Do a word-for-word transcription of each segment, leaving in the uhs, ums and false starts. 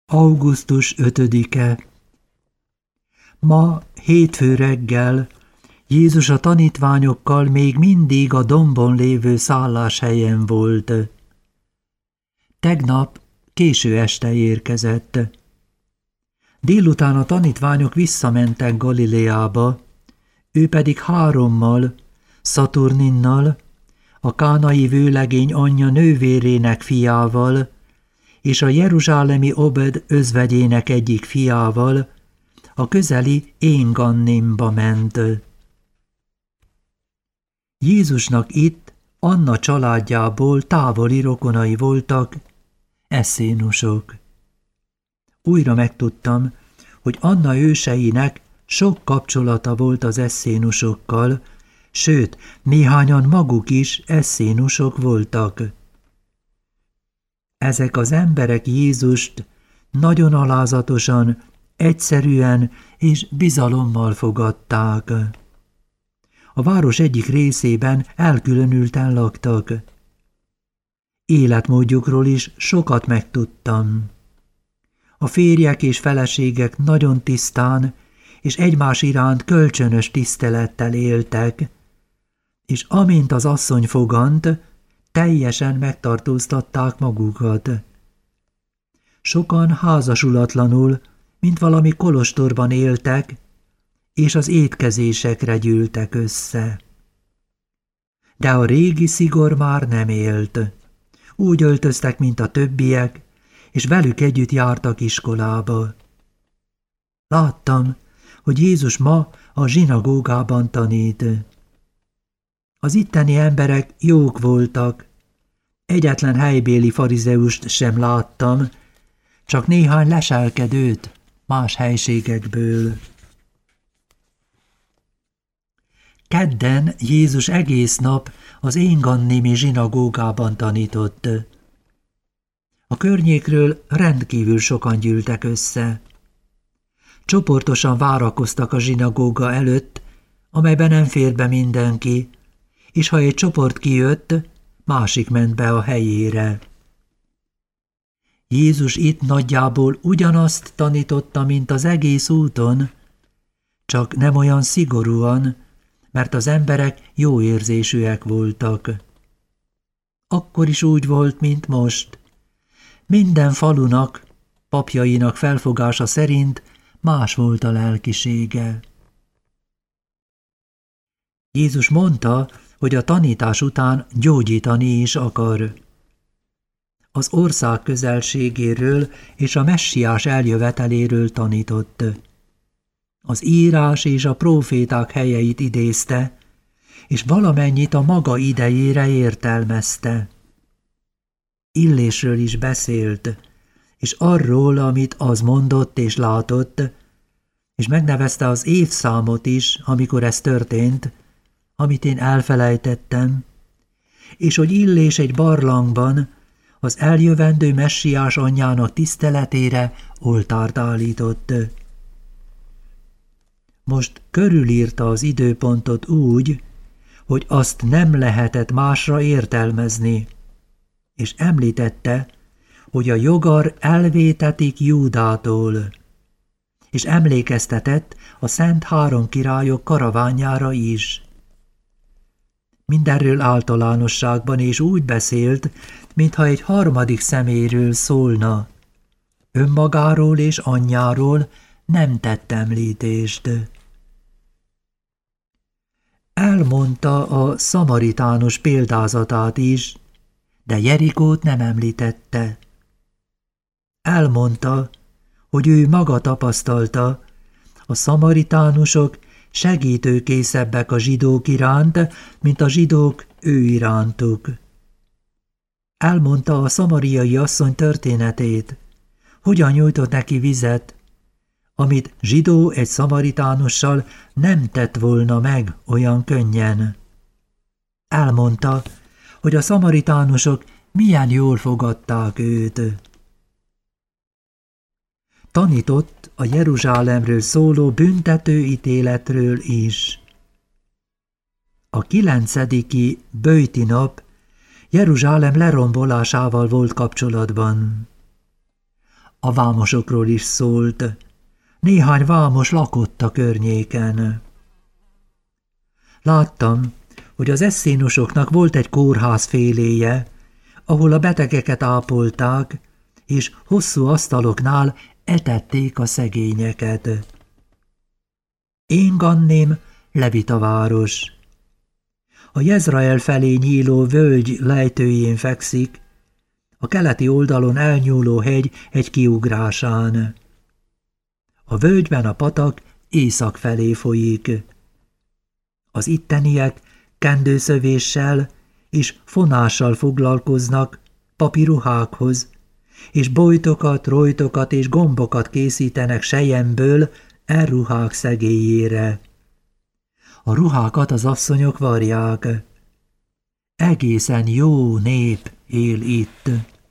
augusztus ötödike. Ma, hétfő reggel, Jézus a tanítványokkal még mindig a dombon lévő szálláshelyen volt. Tegnap késő este érkezett. Délután a tanítványok visszamentek Galileába, ő pedig hárommal, Szaturninnal, a kánai vőlegény anyja nővérének fiával, és a jeruzsálemi Obed özvegyének egyik fiával a közeli Én-Gannimba ment. Jézusnak itt Anna családjából távoli rokonai voltak, eszénusok. Újra megtudtam, hogy Anna őseinek sok kapcsolata volt az eszénusokkal, sőt, néhányan maguk is eszénusok voltak. Ezek az emberek Jézust nagyon alázatosan, egyszerűen és bizalommal fogadták. A város egyik részében elkülönülten laktak. Életmódjukról is sokat megtudtam. A férjek és feleségek nagyon tisztán és egymás iránt kölcsönös tisztelettel éltek, és amint az asszony fogant, teljesen megtartóztatták magukat. Sokan házasulatlanul, mint valami kolostorban éltek, és az étkezésekre gyűltek össze. De a régi szigor már nem élt. Úgy öltöztek, mint a többiek, és velük együtt jártak iskolába. Láttam, hogy Jézus ma a zsinagógában tanít. Az itteni emberek jók voltak. Egyetlen helybéli farizeust sem láttam, csak néhány leselkedőt más helységekből. Kedden Jézus egész nap az Én-Gannimi zsinagógában tanított. A környékről rendkívül sokan gyűltek össze. Csoportosan várakoztak a zsinagóga előtt, amelyben nem fér be mindenki, és ha egy csoport kijött, másik ment be a helyére. Jézus itt nagyjából ugyanazt tanította, mint az egész úton, csak nem olyan szigorúan, mert az emberek jó érzésűek voltak. Akkor is úgy volt, mint most. Minden falunak, papjainak felfogása szerint más volt a lelkisége. Jézus mondta, hogy a tanítás után gyógyítani is akar. Az ország közelségéről és a messiás eljöveteléről tanított. Az írás és a próféták helyeit idézte, és valamennyit a maga idejére értelmezte. Illésről is beszélt, és arról, amit az mondott és látott, és megnevezte az évszámot is, amikor ez történt, amit én elfelejtettem, és hogy Illés egy barlangban az eljövendő messiás anyjának tiszteletére oltárt állított. Most körülírta az időpontot úgy, hogy azt nem lehetett másra értelmezni, és említette, hogy a jogar elvétetik Júdától, és emlékeztetett a Szent Három királyok karavánjára is. Mindenről általánosságban és úgy beszélt, mintha egy harmadik személyről szólna. Önmagáról és anyjáról nem tett említést. Elmondta a szamaritánus példázatát is, de Jerikót nem említette. Elmondta, hogy ő maga tapasztalta, a szamaritánusok segítőkészebbek a zsidók iránt, mint a zsidók ő irántuk. Elmondta a szamariai asszony történetét, hogyan nyújtott neki vizet, amit zsidó egy szamaritánussal nem tett volna meg olyan könnyen. Elmondta, hogy a szamaritánusok milyen jól fogadták őt. Tanított a Jeruzsálemről szóló büntető ítéletről is. A kilencediki böjti nap Jeruzsálem lerombolásával volt kapcsolatban. A vámosokról is szólt. Néhány vámos lakott a környéken. Láttam, hogy az eszénosoknak volt egy kórházféléje, ahol a betegeket ápolták, és hosszú asztaloknál etették a szegényeket. Énganném levita város. A Jezrael felé nyíló völgy lejtőjén fekszik, a keleti oldalon elnyúló hegy egy kiugrásán. A völgyben a patak észak felé folyik. Az itteniek kendőszövéssel és fonással foglalkoznak papiruhákhoz, és bojtokat, rojtokat és gombokat készítenek selyemből elruhák szegélyére. A ruhákat az asszonyok varják. Egészen jó nép él itt.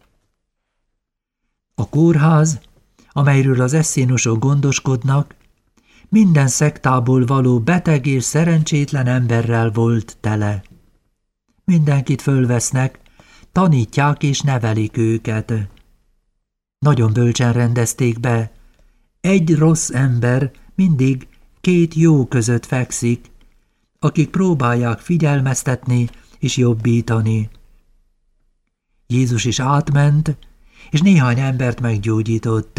A kórház, amelyről az eszénosok gondoskodnak, minden szektából való beteg és szerencsétlen emberrel volt tele. Mindenkit fölvesznek, tanítják és nevelik őket. Nagyon bölcsen rendezték be. Egy rossz ember mindig két jó között fekszik, akik próbálják figyelmeztetni és jobbítani. Jézus is átment, és néhány embert meggyógyított.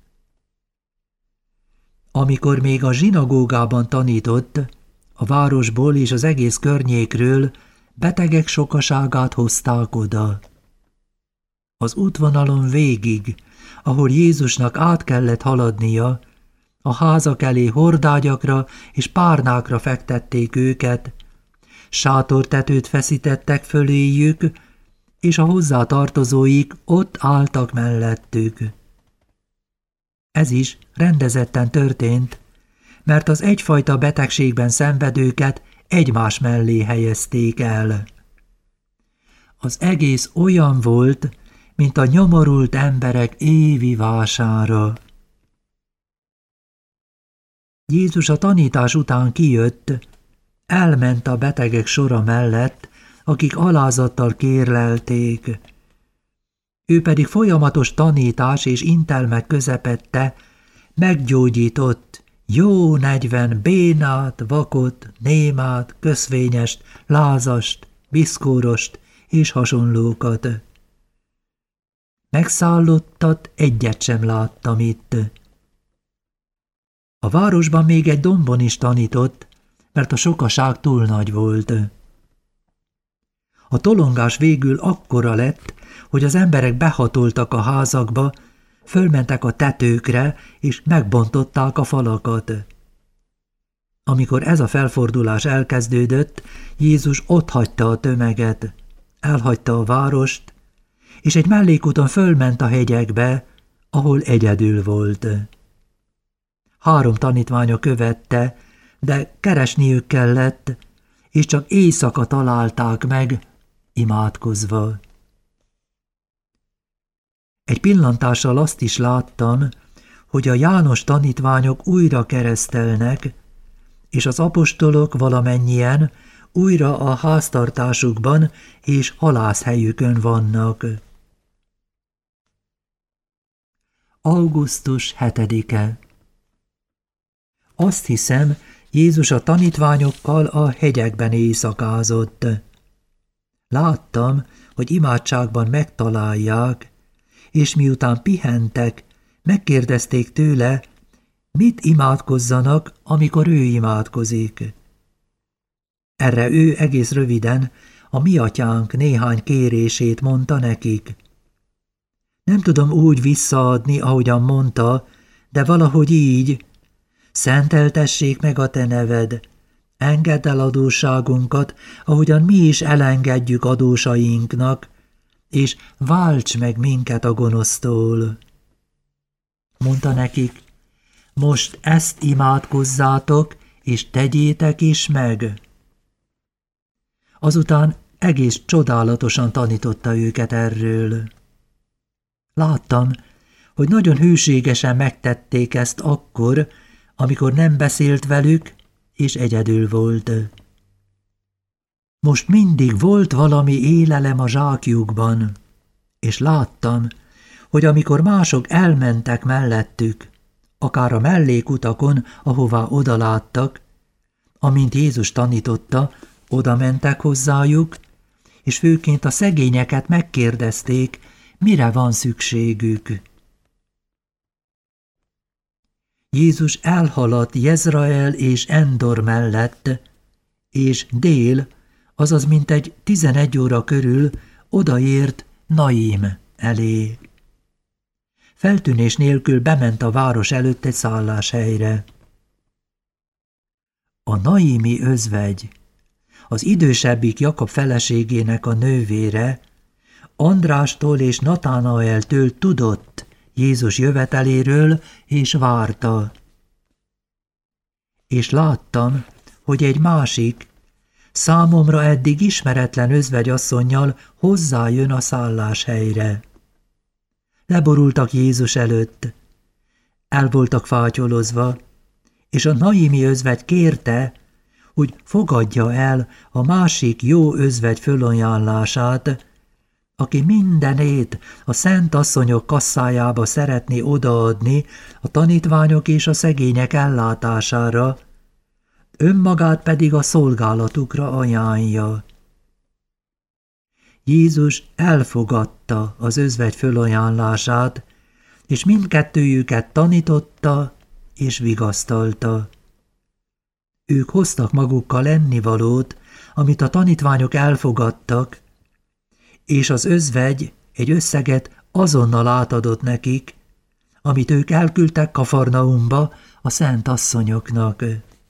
Amikor még a zsinagógában tanított, a városból és az egész környékről betegek sokaságát hozták oda. Az útvonalon végig, ahol Jézusnak át kellett haladnia, a házak elé hordágyakra és párnákra fektették őket, sátortetőt feszítettek föléjük, és a hozzátartozóik ott álltak mellettük. Ez is rendezetten történt, mert az egyfajta betegségben szenvedőket egymás mellé helyezték el. Az egész olyan volt, mint a nyomorult emberek évi vására. Jézus a tanítás után kijött, elment a betegek sora mellett, akik alázattal kérlelték. Ő pedig folyamatos tanítás és intelmek közepette meggyógyított jó negyven bénát, vakot, némát, köszvényest, lázast, biszkórost és hasonlókat. Megszállottat egyet sem láttam itt. A városban még egy dombon is tanított, mert a sokaság túl nagy volt. A tolongás végül akkora lett, hogy az emberek behatoltak a házakba, fölmentek a tetőkre, és megbontották a falakat. Amikor ez a felfordulás elkezdődött, Jézus otthagyta a tömeget, elhagyta a várost, és egy mellékúton fölment a hegyekbe, ahol egyedül volt. Három tanítványa követte, de keresniük kellett, és csak éjszaka találták meg, imádkozva. Egy pillantással azt is láttam, hogy a János tanítványok újra keresztelnek, és az apostolok valamennyien újra a háztartásukban és halászhelyükön vannak. augusztus hetedike. Azt hiszem, Jézus a tanítványokkal a hegyekben éjszakázott. Láttam, hogy imádságban megtalálják, és miután pihentek, megkérdezték tőle, mit imádkozzanak, amikor ő imádkozik. Erre ő egész röviden a mi atyánk néhány kérését mondta nekik. Nem tudom úgy visszaadni, ahogyan mondta, de valahogy így: szenteltessék meg a te neved, engedd el adósságunkat, ahogyan mi is elengedjük adósainknak, és válts meg minket a gonosztól. Mondta nekik, most ezt imádkozzátok, és tegyétek is meg. Azután egész csodálatosan tanította őket erről. Láttam, hogy nagyon hűségesen megtették ezt akkor, amikor nem beszélt velük, és egyedül volt. Most mindig volt valami élelem a zsákjukban, és láttam, hogy amikor mások elmentek mellettük, akár a mellékutakon, ahová odaláttak, amint Jézus tanította, oda mentek hozzájuk, és főként a szegényeket megkérdezték, mire van szükségük. Jézus elhaladt Jezrael és Endor mellett, és dél, azaz mintegy tizenegy óra körül odaért Naim elé. Feltűnés nélkül bement a város előtt egy szálláshelyre. A naimi özvegy, az idősebbik Jakab feleségének a nővére, Andrástól és Natánaeltől tudott Jézus jöveteléről, és várta. És láttam, hogy egy másik, számomra eddig ismeretlen özvegyasszonnyal hozzájön a szálláshelyre. Leborultak Jézus előtt, el voltak fátyolozva, és a naimi özvegy kérte, hogy fogadja el a másik jó özvegy fölajánlását, aki mindenét a szent asszonyok kasszájába szeretné odaadni a tanítványok és a szegények ellátására, önmagát pedig a szolgálatukra ajánlja. Jézus elfogadta az özvegy fölajánlását, és mindkettőjüket tanította és vigasztalta. Ők hoztak magukkal ennivalót, amit a tanítványok elfogadtak, és az özvegy egy összeget azonnal átadott nekik, amit ők elküldtek Kafarnaumba a szent asszonyoknak.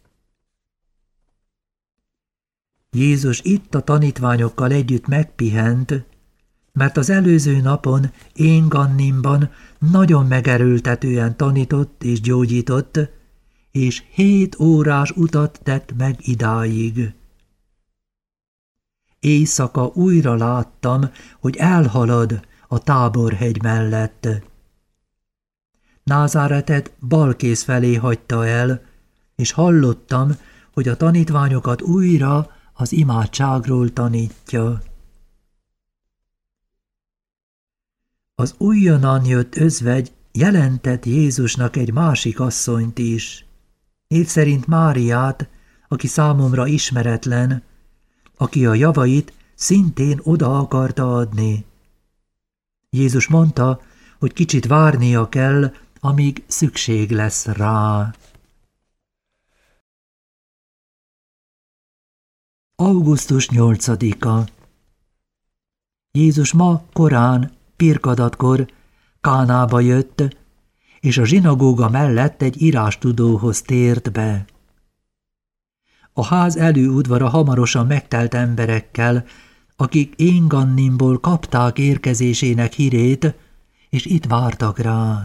Jézus itt a tanítványokkal együtt megpihent, mert az előző napon Én-Gannimban nagyon megerőltetően tanított és gyógyított, és hét órás utat tett meg idáig. Éjszaka újra láttam, hogy elhalad a Táborhegy mellett. Názáretet balkész felé hagyta el, és hallottam, hogy a tanítványokat újra az imádságról tanítja. Az újonnan jött özvegy jelentett Jézusnak egy másik asszonyt is, név szerint Máriát, aki számomra ismeretlen, aki a javait szintén oda akarta adni. Jézus mondta, hogy kicsit várnia kell, amíg szükség lesz rá. augusztus nyolcadika. Jézus ma korán, pirkadatkor Kánába jött, és a zsinagóga mellett egy írástudóhoz tért be. A ház előudvara hamarosan megtelt emberekkel, akik Én-Gannimból kapták érkezésének hírét, és itt vártak rá.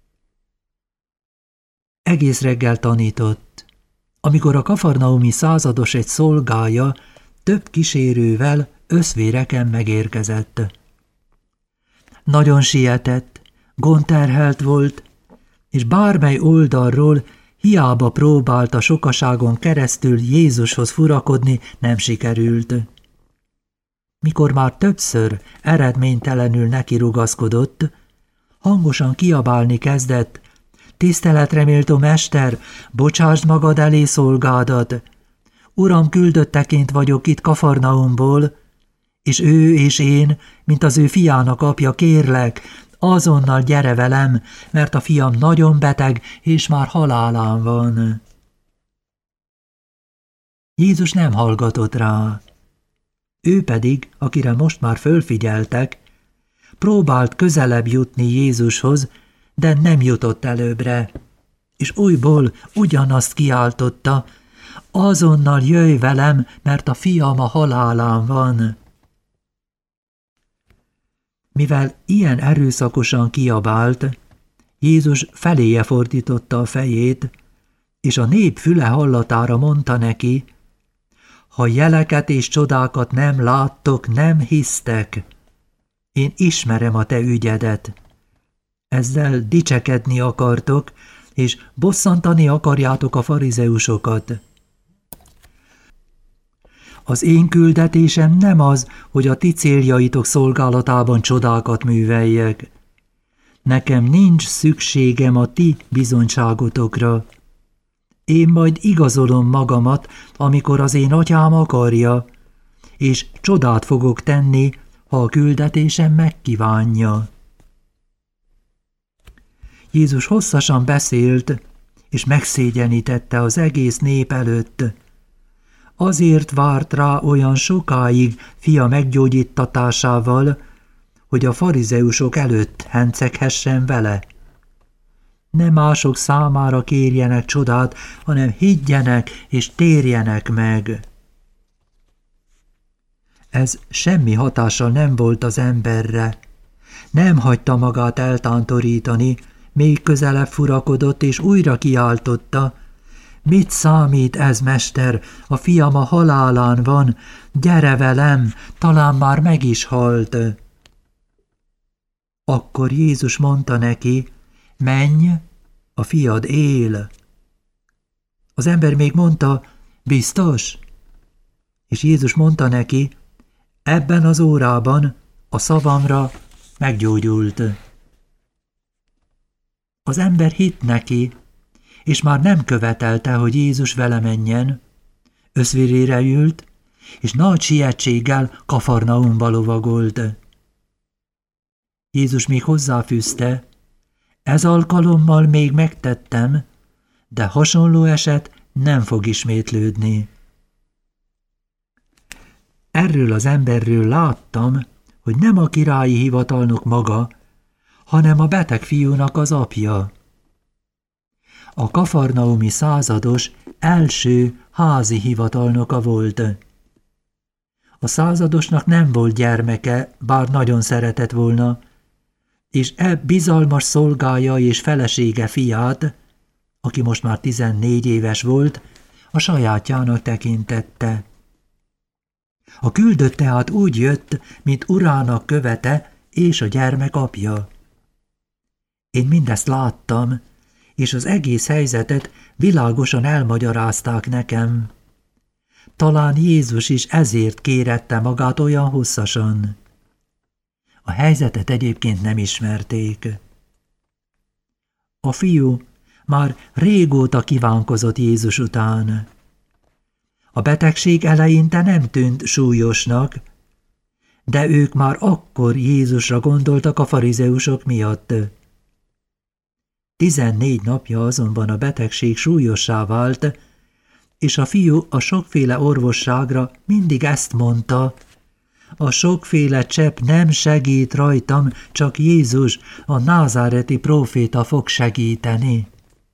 Egész reggel tanított, amikor a kafarnaumi százados egy szolgája több kísérővel összvéreken megérkezett. Nagyon sietett, gondterhelt volt, és bármely oldalról hiába próbálta sokaságon keresztül Jézushoz furakodni, nem sikerült. Mikor már többször eredménytelenül neki rugaszkodott, hangosan kiabálni kezdett: tiszteletre méltó mester, bocsásd magad elé szolgádat! Uram küldötteként vagyok itt Kafarnaumból, és ő és én, mint az ő fiának apja, kérlek, azonnal gyere velem, mert a fiam nagyon beteg, és már halálán van. Jézus nem hallgatott rá. Ő pedig, akire most már fölfigyeltek, próbált közelebb jutni Jézushoz, de nem jutott előbbre, és újból ugyanazt kiáltotta: azonnal jöjj velem, mert a fiam a halálán van. Mivel ilyen erőszakosan kiabált, Jézus feléje fordította a fejét, és a nép füle hallatára mondta neki: ha jeleket és csodákat nem láttok, nem hisztek. Én ismerem a te ügyedet. Ezzel dicsekedni akartok, és bosszantani akarjátok a farizeusokat. Az én küldetésem nem az, hogy a ti céljaitok szolgálatában csodákat műveljek. nekem nincs szükségem a ti bizonyságotokra. Én majd igazolom magamat, amikor az én atyám akarja, és csodát fogok tenni, ha a küldetésem megkívánja. Jézus hosszasan beszélt, és megszégyenítette az egész nép előtt. Azért várt rá olyan sokáig fia meggyógyítatásával, hogy a farizeusok előtt henceghessen vele. Ne mások számára kérjenek csodát, hanem higgyenek és térjenek meg. Ez semmi hatással nem volt az emberre. Nem hagyta magát eltántorítani, még közelebb furakodott és újra kiáltotta: mit számít ez, mester? A fiam a halálán van, gyere velem, talán már meg is halt. Akkor Jézus mondta neki: menj, a fiad él. Az ember még mondta: biztos? És Jézus mondta neki: ebben az órában a szavamra meggyógyult. Az ember hitt neki, és már nem követelte, hogy Jézus vele menjen. Összvérére ült, és nagy sietséggel Kafarnaumba lovagolt. Jézus még hozzáfűzte: ez alkalommal még megtettem, de hasonló eset nem fog ismétlődni. Erről az emberről láttam, hogy nem a királyi hivatalnok maga, hanem a beteg fiúnak az apja. A kafarnaumi százados első házi hivatalnoka volt. A századosnak nem volt gyermeke, bár nagyon szeretett volna, és e bizalmas szolgája és felesége fiát, aki most már tizennégy éves volt, a sajátjának tekintette. A küldött tehát úgy jött, mint urának követe és a gyermek apja. Én mindezt láttam, és az egész helyzetet világosan elmagyarázták nekem. Talán Jézus is ezért kérette magát olyan hosszasan. A helyzetet egyébként nem ismerték. A fiú már régóta kívánkozott Jézus után. A betegség eleinte nem tűnt súlyosnak, de ők már akkor Jézusra gondoltak a farizeusok miatt. Tizennégy napja azonban a betegség súlyossá vált, és a fiú a sokféle orvosságra mindig ezt mondta: a sokféle csepp nem segít rajtam, csak Jézus, a názáreti próféta fog segíteni.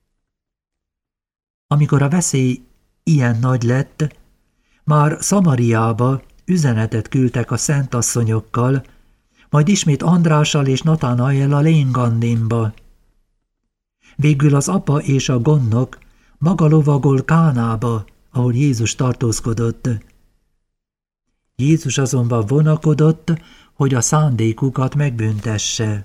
Amikor a veszély ilyen nagy lett, már Szamariába üzenetet küldtek a szentasszonyokkal, majd ismét Andrással és Natánaellel Én-Gannimba. Végül az apa és a gondnok maga lovagol Kánába, ahol Jézus tartózkodott. Jézus azonban vonakodott, hogy a szándékukat megbüntesse.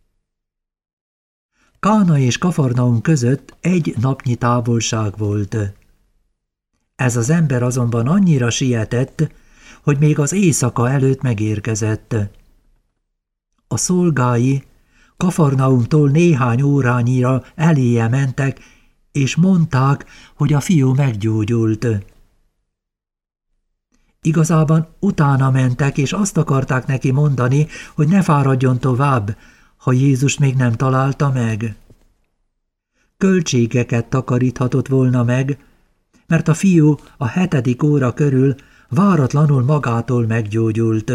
Kána és Kafarnaum között egy napnyi távolság volt. Ez az ember azonban annyira sietett, hogy még az éjszaka előtt megérkezett. A szolgái Kafarnaumtól néhány órányira eléje mentek, és mondták, hogy a fiú meggyógyult. Igazában utána mentek, és azt akarták neki mondani, hogy ne fáradjon tovább, ha Jézus még nem találta meg. Költségeket takaríthatott volna meg, mert a fiú a hetedik óra körül váratlanul magától meggyógyult.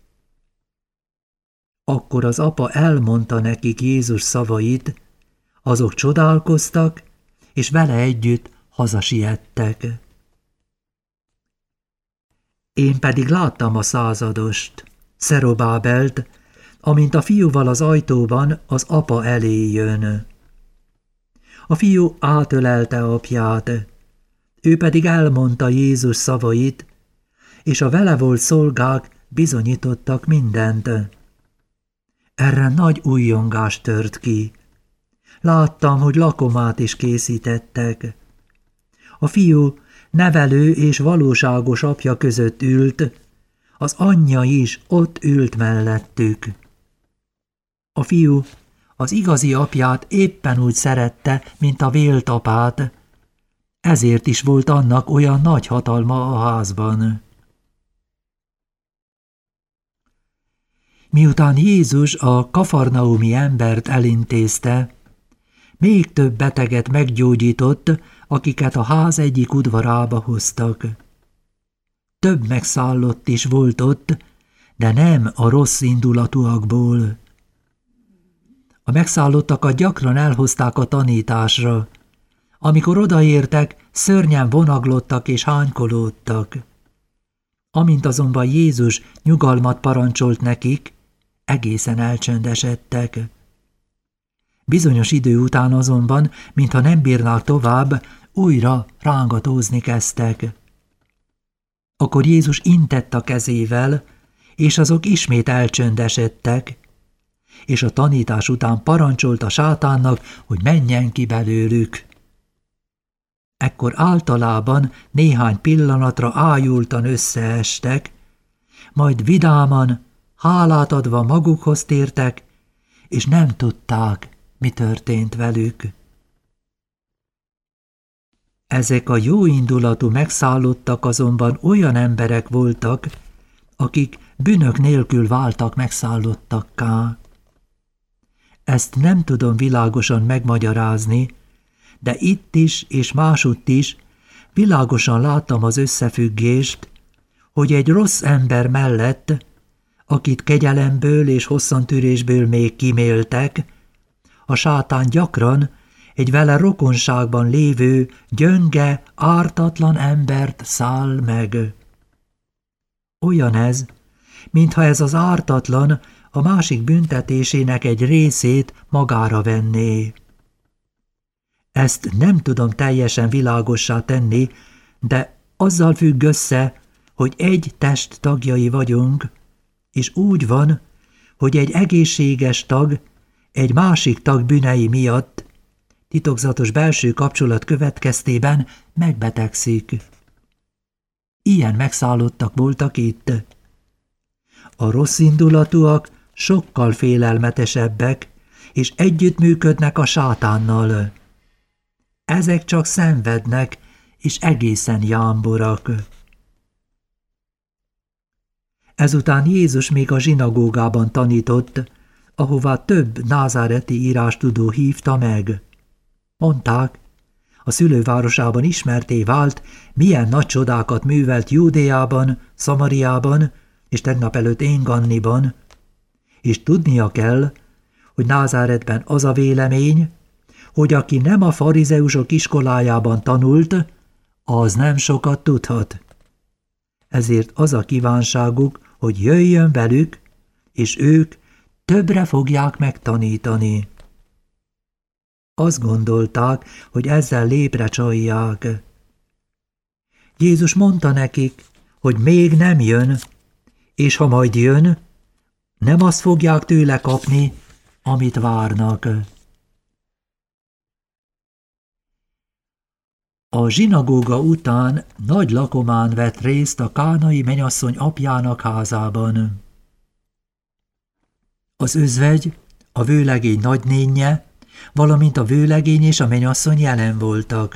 Akkor az apa elmondta nekik Jézus szavait, azok csodálkoztak, és vele együtt hazasiettek. Én pedig láttam a századost, Szerobábelt, amint a fiúval az ajtóban az apa elé jön. A fiú átölelte apját, ő pedig elmondta Jézus szavait, és a vele volt szolgák bizonyítottak mindent. Erre nagy újjongás tört ki. Láttam, hogy lakomát is készítettek. A fiú nevelő és valóságos apja között ült, az anyja is ott ült mellettük. A fiú Az igazi apját éppen úgy szerette, mint a vélt apát, ezért is volt annak olyan nagy hatalma a házban. Miután Jézus a kafarnaumi embert elintézte, még több beteget meggyógyított, akiket a ház egyik udvarába hoztak. Több megszállott is volt ott, de nem a rossz indulatúakból. A megszállottakat gyakran elhozták a tanításra. Amikor odaértek, szörnyen vonaglottak és hánykolódtak. Amint azonban Jézus nyugalmat parancsolt nekik, egészen elcsöndesedtek. Bizonyos idő után azonban, mintha nem bírnák tovább, újra rángatózni kezdtek. Akkor Jézus intett a kezével, és azok ismét elcsöndesedtek, és a tanítás után parancsolt a sátánnak, hogy menjen ki belőlük. Ekkor általában néhány pillanatra ájultan összeestek, majd vidáman, hálát adva magukhoz tértek, és nem tudták, mi történt velük. Ezek a jóindulatú megszállottak azonban olyan emberek voltak, akik bűnök nélkül váltak megszállottakká. Ezt nem tudom világosan megmagyarázni, de itt is és másutt is világosan láttam az összefüggést, hogy egy rossz ember mellett, akit kegyelemből és hosszantűrésből még kiméltek, a sátán gyakran egy vele rokonságban lévő, gyönge, ártatlan embert száll meg. Olyan ez, mintha ez az ártatlan a másik büntetésének egy részét magára venné. Ezt nem tudom teljesen világossá tenni, de azzal függ össze, hogy egy test tagjai vagyunk, és úgy van, hogy egy egészséges tag egy másik tag bűnei miatt titokzatos belső kapcsolat következtében megbetegszik. Ilyen megszállottak voltak itt. A rosszindulatúak sokkal félelmetesebbek, és együttműködnek a sátánnal. Ezek csak szenvednek, és egészen jámborak. Ezután Jézus még a zsinagógában tanított, ahová több názáreti írástudó hívta meg. Mondták, a szülővárosában ismerté vált, milyen nagy csodákat művelt Júdeában, Szamariában és tegnap előtt Énganniban, és tudnia kell, hogy Názáretben az a vélemény, hogy aki nem a farizeusok iskolájában tanult, az nem sokat tudhat. Ezért az a kívánságuk, hogy jöjjön velük, és ők többre fogják megtanítani. Azt gondolták, hogy ezzel lépre csalják. Jézus mondta nekik, hogy még nem jön, és ha majd jön, nem azt fogják tőle kapni, amit várnak. A zsinagóga után nagy lakomán vett részt a kánai menyasszony apjának házában. Az özvegy, a vőlegény nagynénje, valamint a vőlegény és a menyasszony jelen voltak.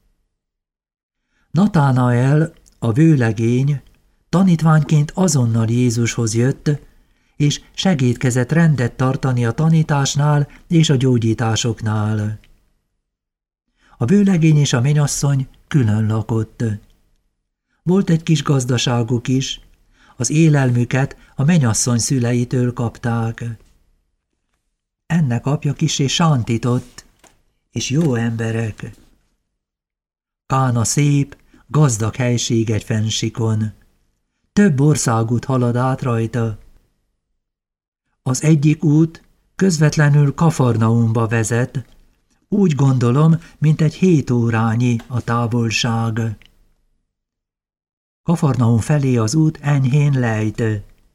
Natánael, a vőlegény, tanítványként azonnal Jézushoz jött, és segédkezett rendet tartani a tanításnál és a gyógyításoknál. A vőlegény és a menyasszony külön lakott. Volt egy kis gazdaságuk is, az élelmüket a menyasszony szüleitől kapták. Ennek apja kissé sántított, és jó emberek. Kána szép, gazdag helység egy fennsikon. Több országút halad át rajta. Az egyik út közvetlenül Kafarnaumba vezet, úgy gondolom, mint egy hét órányi a távolság. Kafarnaum felé az út enyhén lejt.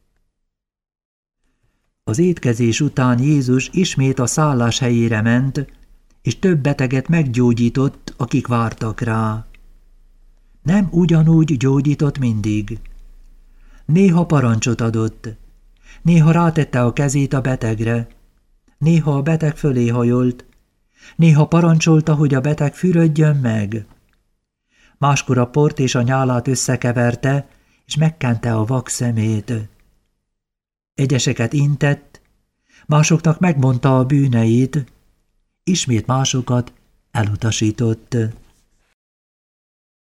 Az étkezés után Jézus ismét a szállás helyére ment, és több beteget meggyógyított, akik vártak rá. Nem ugyanúgy gyógyított mindig. Néha parancsot adott, néha rátette a kezét a betegre, Néha a beteg fölé hajolt, néha parancsolta, hogy a beteg fürödjön meg. Máskor a port és a nyálát összekeverte, és megkente a vak szemét. Egyeseket intett, másoknak megmondta a bűneit, ismét másokat elutasított.